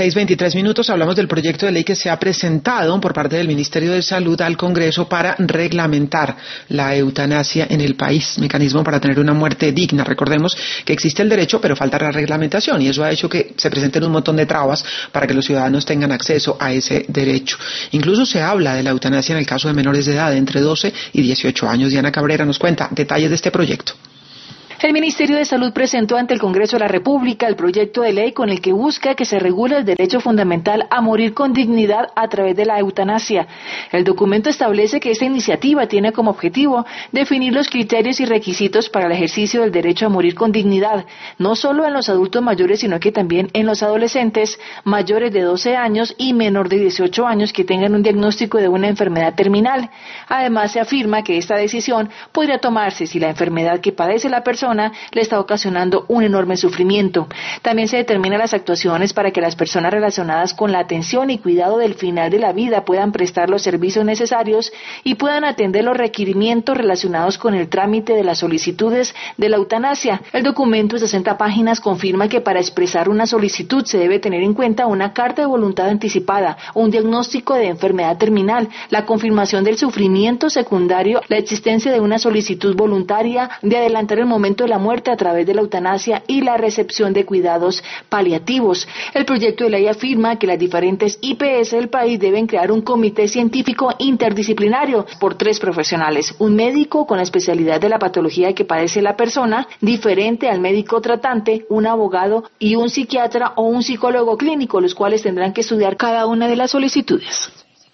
6:23, hablamos del proyecto de ley que se ha presentado por parte del Ministerio de Salud al Congreso para reglamentar la eutanasia en el país, mecanismo para tener una muerte digna. Recordemos que existe el derecho, pero falta la reglamentación, y eso ha hecho que se presenten un montón de trabas para que los ciudadanos tengan acceso a ese derecho. Incluso se habla de la eutanasia en el caso de menores de edad, entre 12 y 18 años. Diana Cabrera nos cuenta detalles de este proyecto. El Ministerio de Salud presentó ante el Congreso de la República el proyecto de ley con el que busca que se regule el derecho fundamental a morir con dignidad a través de la eutanasia. El documento establece que esta iniciativa tiene como objetivo definir los criterios y requisitos para el ejercicio del derecho a morir con dignidad, no solo en los adultos mayores, sino que también en los adolescentes mayores de 12 años y menor de 18 años que tengan un diagnóstico de una enfermedad terminal. Además, se afirma que esta decisión podría tomarse si la enfermedad que padece la persona le está ocasionando un enorme sufrimiento. También se determinan las actuaciones para que las personas relacionadas con la atención y cuidado del final de la vida puedan prestar los servicios necesarios y puedan atender los requerimientos relacionados con el trámite de las solicitudes de la eutanasia. El documento de 60 páginas confirma que para expresar una solicitud se debe tener en cuenta una carta de voluntad anticipada, un diagnóstico de enfermedad terminal, la confirmación del sufrimiento secundario, la existencia de una solicitud voluntaria de adelantar el momento de la muerte a través de la eutanasia y la recepción de cuidados paliativos. El proyecto de ley afirma que las diferentes IPS del país deben crear un comité científico interdisciplinario por 3 profesionales, un médico con la especialidad de la patología que padece la persona, diferente al médico tratante, un abogado y un psiquiatra o un psicólogo clínico, los cuales tendrán que estudiar cada una de las solicitudes.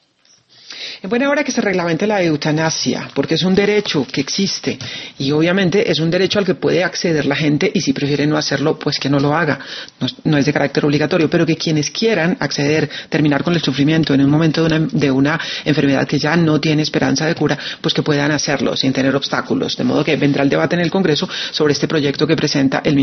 En buena hora que se reglamente la eutanasia, porque es un derecho que existe y obviamente es un derecho al que puede acceder la gente, y si prefiere no hacerlo, pues que no lo haga. No es de carácter obligatorio, pero que quienes quieran acceder, terminar con el sufrimiento en un momento de una enfermedad que ya no tiene esperanza de cura, pues que puedan hacerlo sin tener obstáculos. De modo que vendrá el debate en el Congreso sobre este proyecto que presenta el